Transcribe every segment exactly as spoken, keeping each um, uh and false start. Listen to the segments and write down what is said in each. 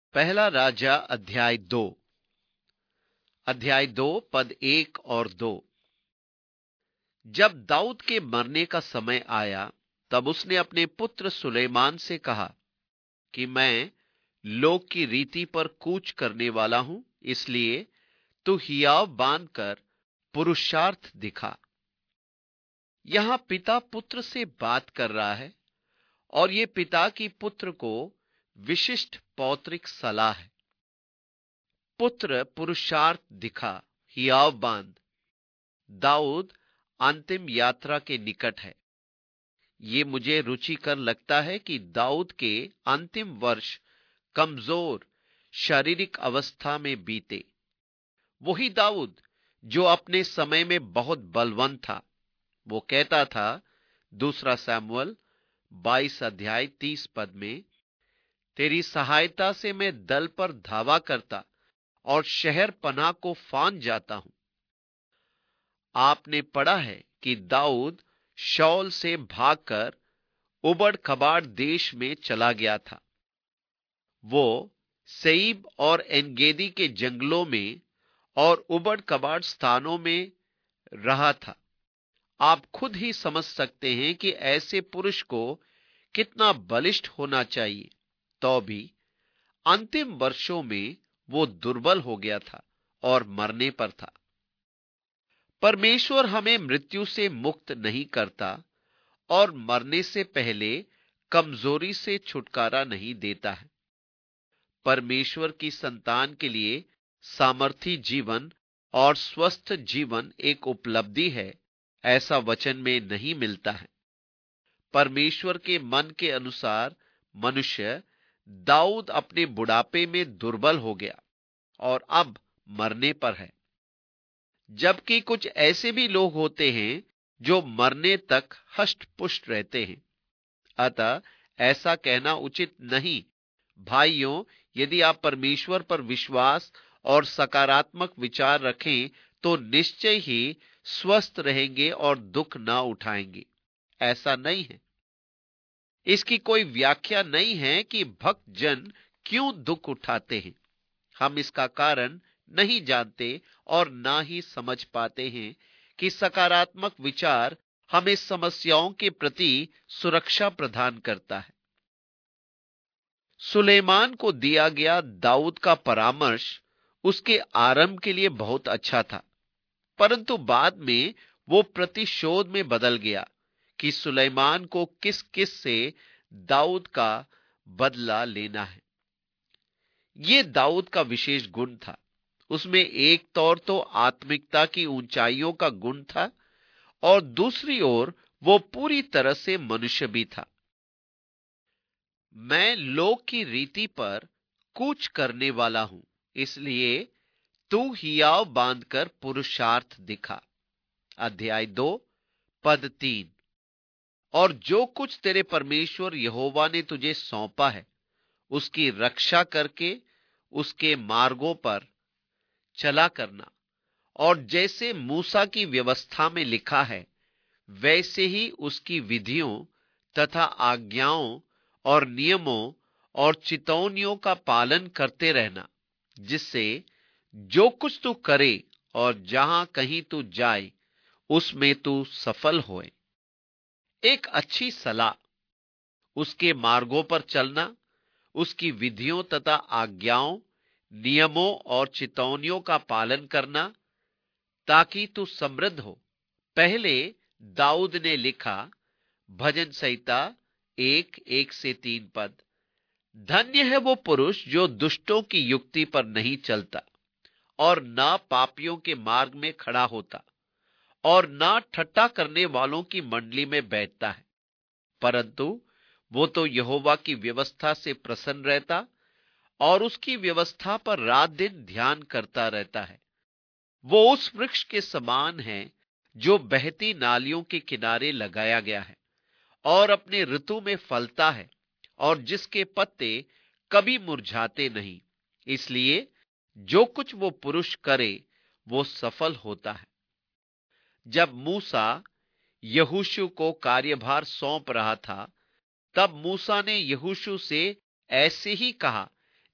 पहला राजा अध्याय दो अध्याय दो पद एक और दो। जब दाऊद के मरने का समय आया तब उसने अपने पुत्र सुलेमान से कहा कि मैं लोक की रीति पर कूच करने वाला हूं, इसलिए तू हियाव बांधकर पुरुषार्थ दिखा। यहां पिता पुत्र से बात कर रहा है और यह पिता की पुत्र को विशिष्ट पौत्रिक सलाह है। पुत्र पुरुषार्थ दिखा, हियाव बांध। दाऊद अंतिम यात्रा के निकट है। ये मुझे रुचिकर लगता है कि दाऊद के अंतिम वर्ष कमजोर शारीरिक अवस्था में बीते। वही दाऊद जो अपने समय में बहुत बलवान था। वो कहता था दूसरा सैमुअल बाईस अध्याय तीस पद में, तेरी सहायता से मैं दल पर धावा करता और शहर पनाह को फांद जाता हूं। आपने पढ़ा है कि दाऊद शाऊल से भागकर उबड़ खबाड़ देश में चला गया था। वो सेईब और एनगेदी के जंगलों में और उबड़ खबाड़ स्थानों में रहा था। आप खुद ही समझ सकते हैं कि ऐसे पुरुष को कितना बलिष्ठ होना चाहिए। तो भी अंतिम वर्षों में वो दुर्बल हो गया था और मरने पर था। परमेश्वर हमें मृत्यु से मुक्त नहीं करता और मरने से पहले कमजोरी से छुटकारा नहीं देता है। परमेश्वर की संतान के लिए सामर्थी जीवन और स्वस्थ जीवन एक उपलब्धि है, ऐसा वचन में नहीं मिलता है। परमेश्वर के मन के अनुसार मनुष्य दाऊद अपने बुढ़ापे में दुर्बल हो गया और अब मरने पर है। जबकि कुछ ऐसे भी लोग होते हैं जो मरने तक हष्ट पुष्ट रहते हैं। अतः ऐसा कहना उचित नहीं। भाइयों, यदि आप परमेश्वर पर विश्वास और सकारात्मक विचार रखें तो निश्चय ही स्वस्थ रहेंगे और दुख ना उठाएंगे। ऐसा नहीं है। इसकी कोई व्याख्या नहीं है कि भक्त जन क्यों दुख उठाते हैं। हम इसका कारण नहीं जानते और ना ही समझ पाते हैं कि सकारात्मक विचार हमें समस्याओं के प्रति सुरक्षा प्रदान करता है। सुलेमान को दिया गया दाऊद का परामर्श उसके आरंभ के लिए बहुत अच्छा था, परंतु बाद में वो प्रतिशोध में बदल गया कि सुलेमान को किस किस से दाऊद का बदला लेना है। यह दाऊद का विशेष गुण था। उसमें एक तौर तो आत्मिकता की ऊंचाइयों का गुण था और दूसरी ओर वो पूरी तरह से मनुष्य भी था। मैं लोक की रीति पर कूच करने वाला हूं, इसलिए तू हियाव बांधकर पुरुषार्थ दिखा। अध्याय दो पद तीन। और जो कुछ तेरे परमेश्वर यहोवा ने तुझे सौंपा है उसकी रक्षा करके उसके मार्गों पर चला करना, और जैसे मूसा की व्यवस्था में लिखा है वैसे ही उसकी विधियों तथा आज्ञाओं और नियमों और चितौनियों का पालन करते रहना, जिससे जो कुछ तू करे और जहां कहीं तू जाए उसमें तू सफल होए। एक अच्छी सलाह, उसके मार्गों पर चलना, उसकी विधियों तथा आज्ञाओं, नियमों और चितौनियों का पालन करना ताकि तू समृद्ध हो। पहले दाऊद ने लिखा, भजन संहिता एक एक से तीन पद, धन्य है वो पुरुष जो दुष्टों की युक्ति पर नहीं चलता और ना पापियों के मार्ग में खड़ा होता और ना ठट्ठा करने वालों की मंडली में बैठता है, परंतु वो तो यहोवा की व्यवस्था से प्रसन्न रहता और उसकी व्यवस्था पर रात दिन ध्यान करता रहता है। वो उस वृक्ष के समान है जो बहती नालियों के किनारे लगाया गया है और अपने ऋतु में फलता है और जिसके पत्ते कभी मुरझाते नहीं। इसलिए जो कुछ वो पुरुष करे वो सफल होता है। जब मूसा यहोशू को कार्यभार सौंप रहा था तब मूसा ने यहोशू से ऐसे ही कहा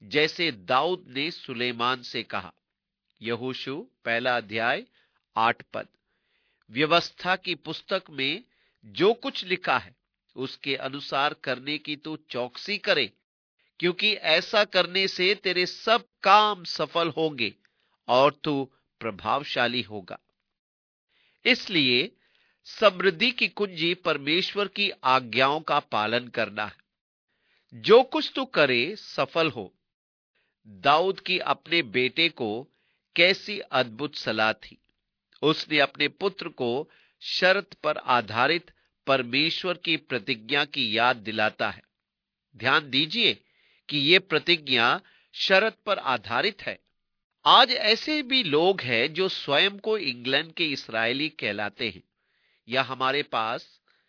जैसे दाऊद ने सुलेमान से कहा। यहोशू पहला अध्याय आठ पद। व्यवस्था की पुस्तक में जो कुछ लिखा है उसके अनुसार करने की तू चौकसी करे, क्योंकि ऐसा करने से तेरे सब काम सफल होंगे और तू प्रभावशाली होगा। इसलिए समृद्धि की कुंजी परमेश्वर की आज्ञाओं का पालन करना है। जो कुछ तू करे सफल हो। दाऊद की अपने बेटे को कैसी अद्भुत सलाह थी। उसने अपने पुत्र को शर्त पर आधारित परमेश्वर की प्रतिज्ञा की याद दिलाता है। ध्यान दीजिए कि यह प्रतिज्ञा शर्त पर आधारित है। आज ऐसे भी लोग हैं जो स्वयं को इंग्लैंड के इस्राएली कहलाते हैं, या हमारे पास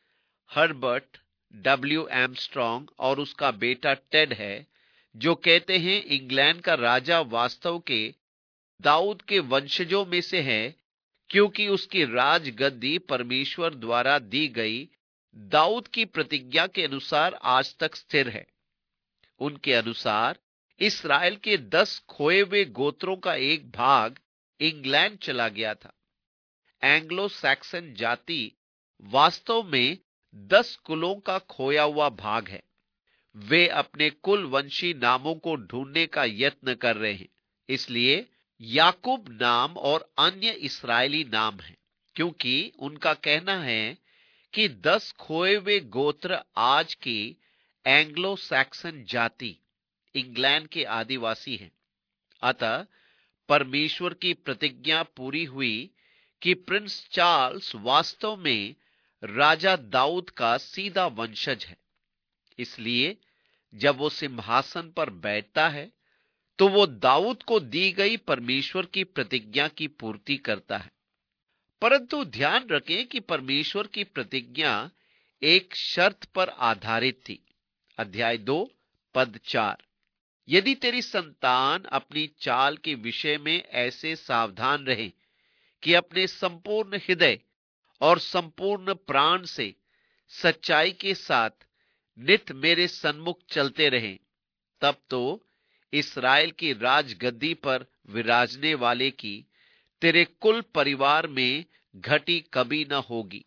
हर्बर्ट डब्ल्यू एमस्ट्रॉन्ग और उसका बेटा टेड है, जो कहते हैं इंग्लैंड का राजा वास्तव के दाऊद के वंशजों में से है, क्योंकि उसकी राजगद्दी परमेश्वर द्वारा दी गई दाऊद की प्रतिज्ञा के अनुसार आज तक स्थिर है। उनके अनुसार इस्राएल के दस खोए हुए गोत्रों का एक भाग इंग्लैंड चला गया था। एंग्लो सैक्सन जाति वास्तव में दस कुलों का खोया हुआ भाग है। वे अपने कुल वंशी नामों को ढूंढने का यत्न कर रहे हैं, इसलिए याकूब नाम और अन्य इस्राएली नाम हैं, क्योंकि उनका कहना है कि दस खोए हुए गोत्र आज की एंग्लो सैक्सन जाति इंग्लैंड के आदिवासी हैं। अतः परमेश्वर की प्रतिज्ञा पूरी हुई कि प्रिंस चार्ल्स वास्तव में राजा दाऊद का सीधा वंशज है। इसलिए जब वो सिंहासन पर बैठता है तो वो दाऊद को दी गई परमेश्वर की प्रतिज्ञा की पूर्ति करता है। परंतु ध्यान रखें कि परमेश्वर की प्रतिज्ञा एक शर्त पर आधारित थी। अध्याय दो पद चार। यदि तेरी संतान अपनी चाल के विषय में ऐसे सावधान रहे कि अपने संपूर्ण हृदय और संपूर्ण प्राण से सच्चाई के साथ नित मेरे सन्मुख चलते रहें, तब तो इस्राएल की राजगद्दी पर विराजने वाले की तेरे कुल परिवार में घटी कभी न होगी।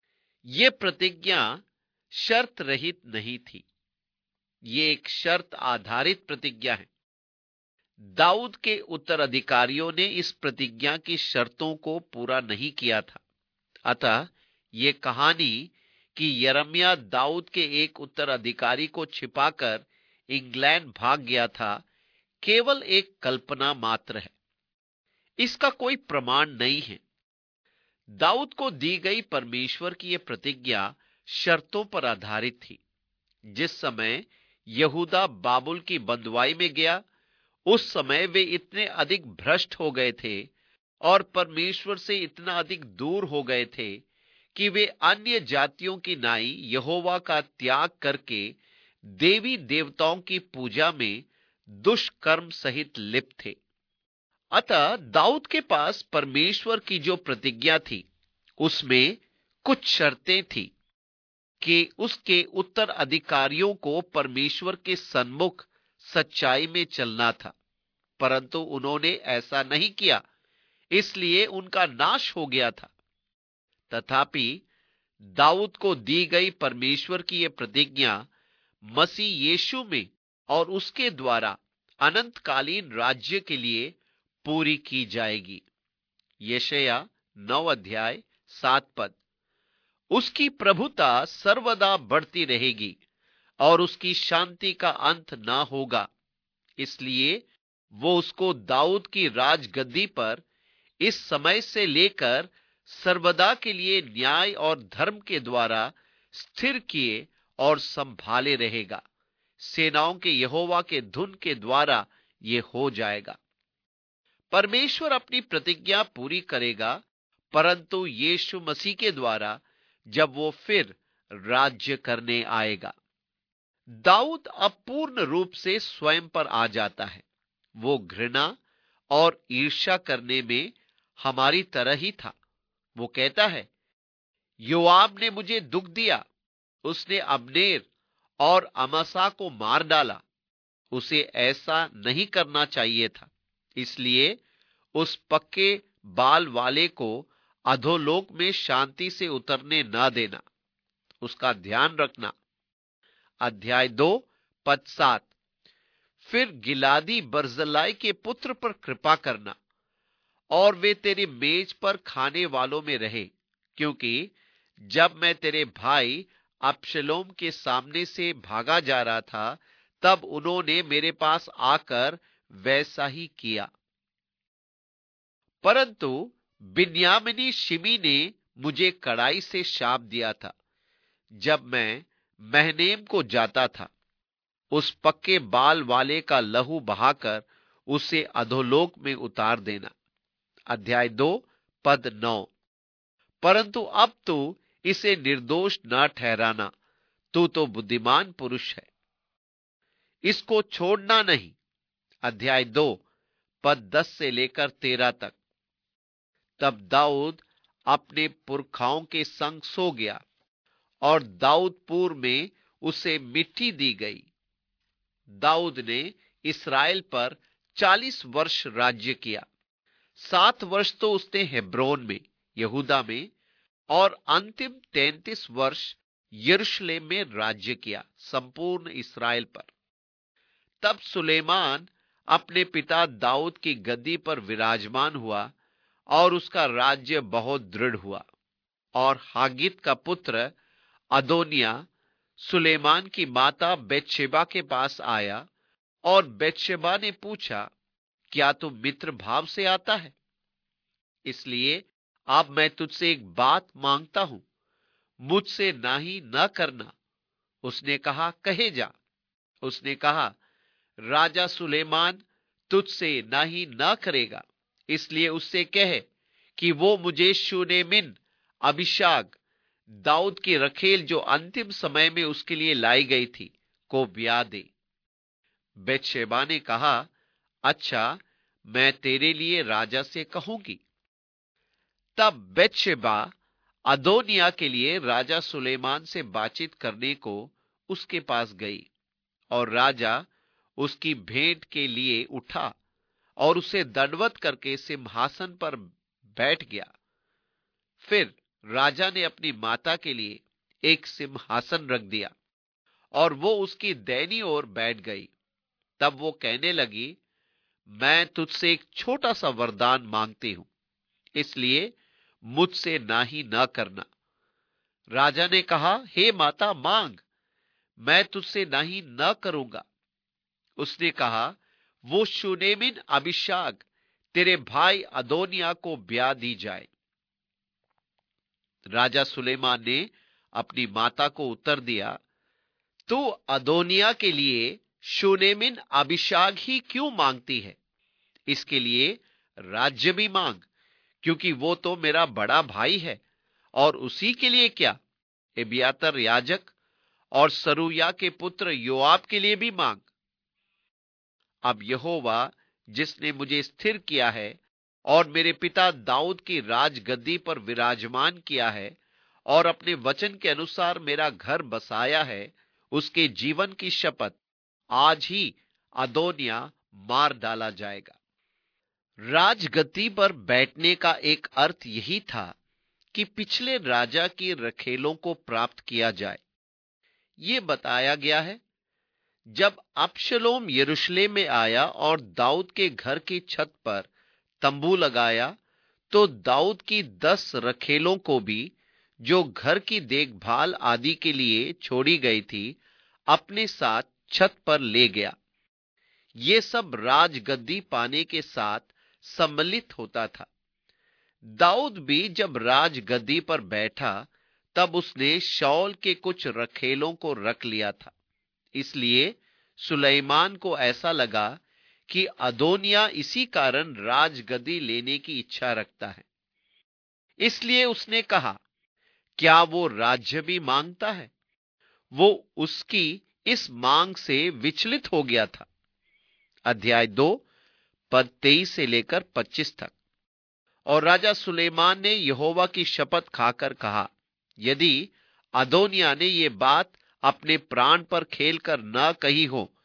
ये प्रतिज्ञा शर्त रहित नहीं थी, ये एक शर्त आधारित प्रतिज्ञा है। दाऊद के उत्तराधिकारियों ने इस प्रतिज्ञा की शर्तों को पूरा नहीं किया था। अतः ये कहानी कि यिर्मयाह दाऊद के एक उत्तराधिकारी को छिपाकर इंग्लैंड भाग गया था, केवल एक कल्पना मात्र है। इसका कोई प्रमाण नहीं है। दाऊद को दी गई परमेश्वर की यह प्रतिज्ञा शर्तों पर आधारित थी। जिस समय यहूदा बाबुल की बंदवाई में गया, उस समय वे इतने अधिक भ्रष्ट हो गए थे और परमेश्वर से इतना अधिक दूर हो गए थे कि वे अन्य जातियों की नाई यहोवा का त्याग करके देवी देवताओं की पूजा में दुष्कर्म सहित लिप्त थे। अतः दाऊद के पास परमेश्वर की जो प्रतिज्ञा थी उसमें कुछ शर्तें थी कि उसके उत्तराधिकारियों को परमेश्वर के सन्मुख सच्चाई में चलना था, परंतु उन्होंने ऐसा नहीं किया, इसलिए उनका नाश हो गया था। तथापि दाऊद को दी गई परमेश्वर की यह प्रतिज्ञा मसीह यीशु में और उसके द्वारा अनंतकालीन राज्य के लिए पूरी की जाएगी। यशायाह नौ अध्याय सात पद। उसकी प्रभुता सर्वदा बढ़ती रहेगी और उसकी शांति का अंत ना होगा, इसलिए वो उसको दाऊद की राजगद्दी पर इस समय से लेकर सर्वदा के लिए न्याय और धर्म के द्वारा स्थिर किए और संभाले रहेगा। सेनाओं के यहोवा के धुन के द्वारा ये हो जाएगा। परमेश्वर अपनी प्रतिज्ञा पूरी करेगा, परंतु यीशु मसीह के द्वारा, जब वो फिर राज्य करने आएगा। दाऊद अब पूर्ण रूप से स्वयं पर आ जाता है। वो घृणा और ईर्ष्या करने में हमारी तरह ही था। वो कहता है, योआब ने मुझे दुख दिया, उसने अब्नेर और अमासा को मार डाला उसे ऐसा नहीं करना चाहिए था। इसलिए उस पक्के बाल वाले को अधोलोक में शांति से उतरने न देना, उसका ध्यान रखना। अध्याय दो पद सात। फिर गिलादी बर्जिल्लाई के पुत्र पर कृपा करना और वे तेरी मेज पर खाने वालों में रहे, क्योंकि जब मैं तेरे भाई अब्शलोम के सामने से भागा जा रहा था, तब उन्होंने मेरे पास आकर वैसा ही किया। परंतु बिन्यामीनी शिमी ने मुझे कड़ाई से शाप दिया था। जब मैं महनेम को जाता था, उस पक्के बाल वाले का लहू बहाकर उसे अधोलोक में उतार देना। अध्याय दो पद नौ। परंतु अब तू इसे निर्दोष न ठहराना, तू तो बुद्धिमान पुरुष है, इसको छोड़ना नहीं। अध्याय दो पद दस से लेकर तेरह तक। तब दाऊद अपने पुरखाओं के संग सो गया और दाऊदपुर में उसे मिट्टी दी गई। दाऊद ने इस्राएल पर चालीस वर्ष राज्य किया। सात वर्ष तो उसने हेब्रोन में, यहूदा में, और अंतिम तैंतीस वर्ष यरूशलेम में राज्य किया, संपूर्ण इस्राएल पर। तब सुलेमान अपने पिता दाऊद की गद्दी पर विराजमान हुआ और उसका राज्य बहुत दृढ़ हुआ। और हागित का पुत्र अदोनिया सुलेमान की माता बेतशेबा के पास आया और बेतशेबा ने पूछा, क्या तू मित्र भाव से आता है? इसलिए अब मैं तुझसे एक बात मांगता हूं, मुझसे नाही न करना। उसने कहा, कहे जा। उसने कहा, राजा सुलेमान तुझसे नाही न करेगा, इसलिए उससे कहे कि वो मुझे शूनेमिन अभिषाग, दाऊद की रखेल जो अंतिम समय में उसके लिए लाई गई थी, को ब्याह दे। बेतशेबा ने कहा, अच्छा, मैं तेरे लिए राजा से कहूंगी। तब बेतशेबा अदोनिया के लिए राजा सुलेमान से बातचीत करने को उसके पास गई, और राजा उसकी भेंट के लिए उठा और उसे दंडवत करके सिंहासन पर बैठ गया। फिर राजा ने अपनी माता के लिए एक सिंहासन रख दिया और वो उसकी दैनी ओर बैठ गई। तब वो कहने लगी, मैं तुझसे एक छोटा सा वरदान मांगती हूं, इसलिए मुझसे नाही न करना। राजा ने कहा, हे माता, मांग, मैं तुझसे नाही न करूंगा। उसने कहा, वो शूनेमिन अभिषाग तेरे भाई अदोनिया को ब्याह दी जाए। राजा सुलेमान ने अपनी माता को उत्तर दिया, तू अदोनिया के लिए शूनेमिन अभिषाग ही क्यों मांगती है? इसके लिए राज्य भी मांग, क्योंकि वो तो मेरा बड़ा भाई है। और उसी के लिए क्या, एबियातर याजक और सरूया के पुत्र योआब के लिए भी मांग। अब यहोवा जिसने मुझे स्थिर किया है और मेरे पिता दाऊद की राजगद्दी पर विराजमान किया है और अपने वचन के अनुसार मेरा घर बसाया है, उसके जीवन की शपथ, आज ही अदोनिया मार डाला जाएगा। राजगद्दी पर बैठने का एक अर्थ यही था कि पिछले राजा की रखेलों को प्राप्त किया जाए। ये बताया गया है, जब अब्शलोम यरूशलेम में आया और दाऊद के घर की छत पर तंबू लगाया, तो दाऊद की दस रखेलों को भी, जो घर की देखभाल आदि के लिए छोड़ी गई थी, अपने साथ छत पर ले गया। ये सब राजगद्दी पाने के साथ सम्मिलित होता था। दाऊद भी जब राजगद्दी पर बैठा, तब उसने शाऊल के कुछ रखेलों को रख लिया था। इसलिए सुलेमान को ऐसा लगा कि अदोनिया इसी कारण राजगद्दी लेने की इच्छा रखता है। इसलिए उसने कहा, क्या वो राज्य भी मांगता है? वो उसकी इस मांग से विचलित हो गया था। अध्याय दो पद तेईस से लेकर पच्चीस तक। और राजा सुलेमान ने यहोवा की शपथ खाकर कहा, यदि अदोनिया ने ये बात अपने प्राण पर खेलकर न कही हो,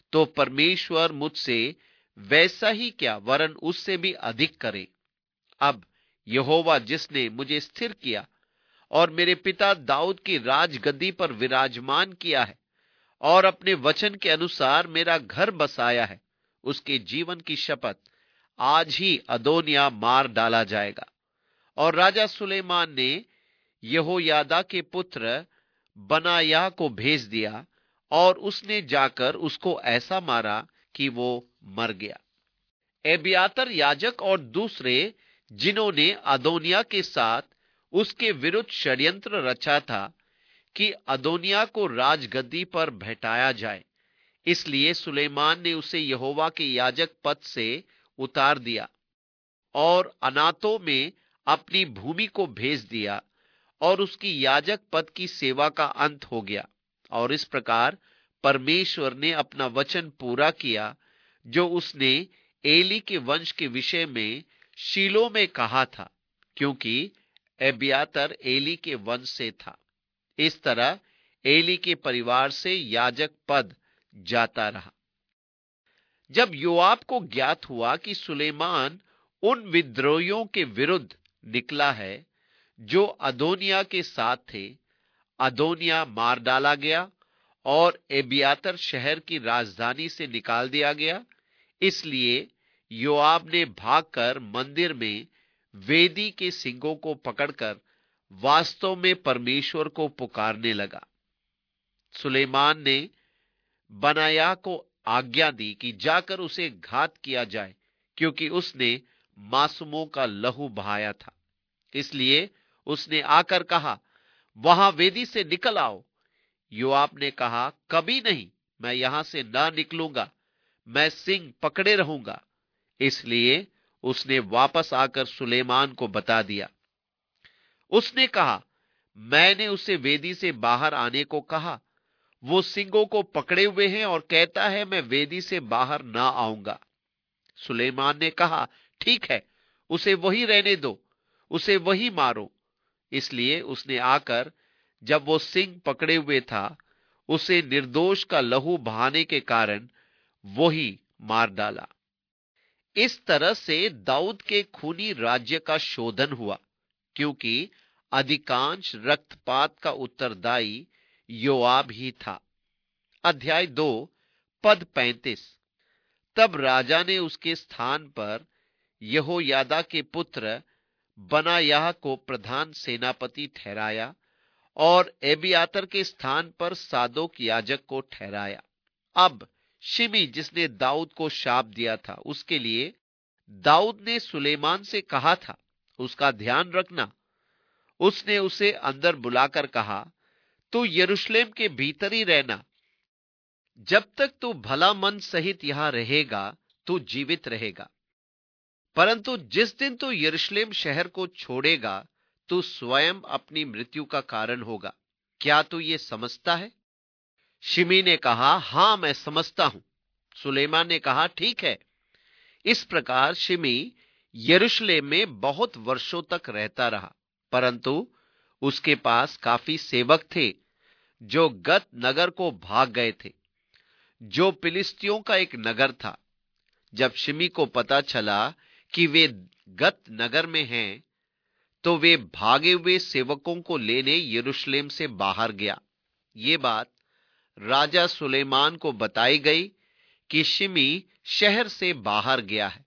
तो परमेश्वर मुझसे वैसा ही क्या वरन उससे भी अधिक करे। अब यहोवा जिसने मुझे स्थिर किया और मेरे पिता दाऊद की राजगद्दी पर विराजमान किया है और अपने वचन के अनुसार मेरा घर बसाया है, उसके जीवन की शपथ आज ही अदोनिया मार डाला जाएगा। और राजा सुलेमान ने यहोयादा के पुत्र बनायाह को भेज दिया और उसने जाकर उसको ऐसा मारा कि वो मर गया। एबियातर याजक और दूसरे जिन्होंने अदोनिया के साथ उसके विरुद्ध षड्यंत्र रचा था कि अदोनिया को राजगद्दी पर बैठाया जाए, इसलिए सुलेमान ने उसे यहोवा के याजक पद से उतार दिया और अनातों में अपनी भूमि को भेज दिया और उसकी याजक पद की सेवा का अंत हो गया। और इस प्रकार परमेश्वर ने अपना वचन पूरा किया जो उसने एली के वंश के विषय में शीलो में कहा था, क्योंकि एबियातर एली के वंश से था। इस तरह एली के परिवार से याजक पद जाता रहा। जब योआब को ज्ञात हुआ कि सुलेमान उन विद्रोहियों के विरुद्ध निकला है जो अदोनिया के साथ थे, अदोनिया मार डाला गया और एबियातर शहर की राजधानी से निकाल दिया गया। इसलिए योआब ने भागकर मंदिर में वेदी के सींगों को पकड़कर वास्तव में परमेश्वर को पुकारने लगा। सुलेमान ने बनायाह को आज्ञा दी कि जाकर उसे घात किया जाए, क्योंकि उसने मासूमों का लहू बहाया था। इसलिए उसने आकर कहा, वहां वेदी से निकल आओ। योआब ने कहा, कभी नहीं, मैं यहां से ना निकलूंगा, मैं सिंग पकड़े रहूंगा। इसलिए उसने वापस आकर सुलेमान को बता दिया। उसने कहा, मैंने उसे वेदी से बाहर आने को कहा, वो सिंगों को पकड़े हुए हैं और कहता है मैं वेदी से बाहर ना आऊंगा। सुलेमान ने कहा, ठीक है, उसे वही रहने दो, उसे वही मारो। इसलिए उसने आकर जब वो सिंग पकड़े हुए था, उसे निर्दोष का लहू बहाने के कारण वही मार डाला। इस तरह से दाऊद के खूनी राज्य का शोधन हुआ, क्योंकि अधिकांश रक्तपात का उत्तरदायी योआब ही था। अध्याय दो पद पैंतीस। तब राजा ने उसके स्थान पर यहोयादा के पुत्र बनायाह को प्रधान सेनापति ठहराया और एबियातर के स्थान पर सादोक याजक को ठहराया। अब शिमी जिसने दाऊद को शाप दिया था, उसके लिए दाऊद ने सुलेमान से कहा था, उसका ध्यान रखना। उसने उसे अंदर बुलाकर कहा, तू यरूशलेम के भीतर ही रहना, जब तक तू भला मन सहित यहां रहेगा तू जीवित रहेगा, परंतु जिस दिन तू यरूशलेम शहर को छोड़ेगा तू स्वयं अपनी मृत्यु का कारण होगा। क्या तू ये समझता है? शिमी ने कहा, हां मैं समझता हूं। सुलेमान ने कहा, ठीक है। इस प्रकार शिमी यरूशलेम में बहुत वर्षों तक रहता रहा, परंतु उसके पास काफी सेवक थे जो गत नगर को भाग गए थे, जो फिलिस्तियों का एक नगर था। जब शिमी को पता चला कि वे गत नगर में हैं, तो वे भागे हुए सेवकों को लेने यरूशलेम से बाहर गया। ये बात राजा सुलेमान को बताई गई कि शिमी शहर से बाहर गया है।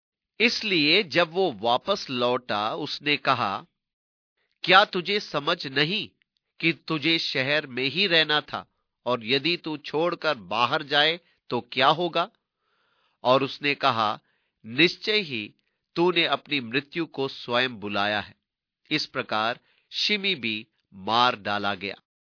इसलिए जब वो वापस लौटा, उसने कहा, क्या तुझे समझ नहीं कि तुझे शहर में ही रहना था, और यदि तू छोड़कर बाहर जाए तो क्या होगा? और उसने कहा, निश्चय ही तूने अपनी मृत्यु को स्वयं बुलाया है। इस प्रकार शिमी भी मार डाला गया।